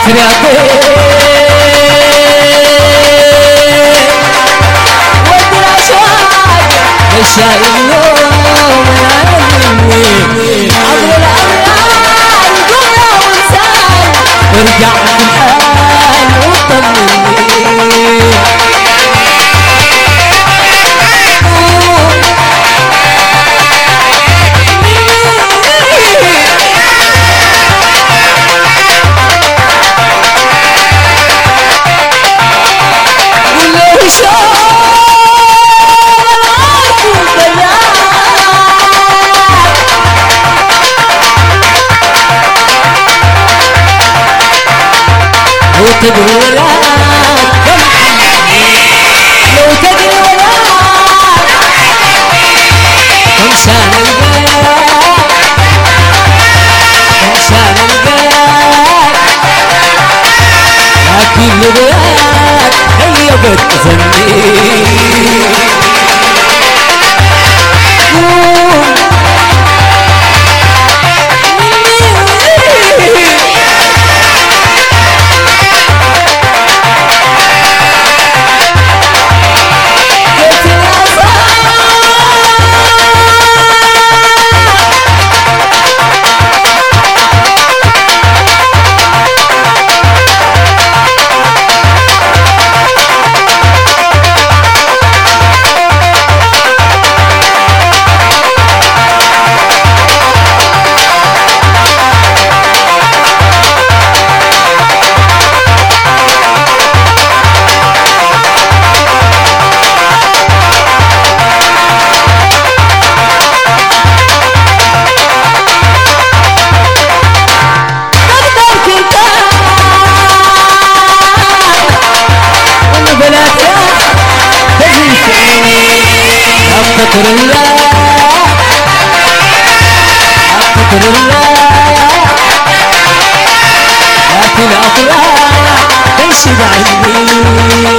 فريقي والدراسات مشى اليوم العلمي عبر الأميال جملة وإنسان ورجع الحال وطمني تدري ولا لو تدري ولا كم سنة كم سنة لكن البلاد هي بتغني أفتكر الله أفتكر الله لكن أطلع تنشد عني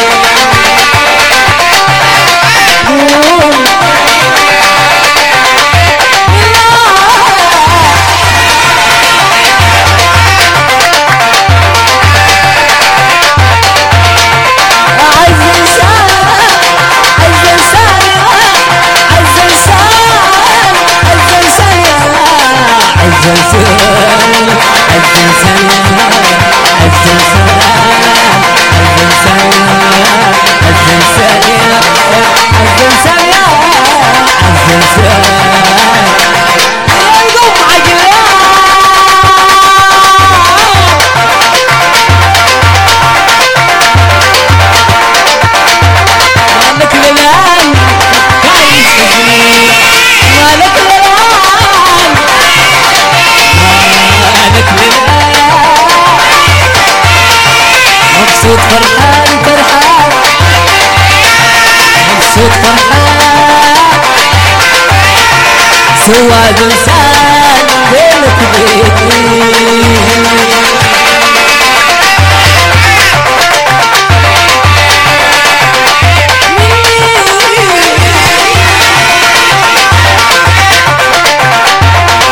مبسوط فرحان فرحان مبسوط فرحان سواد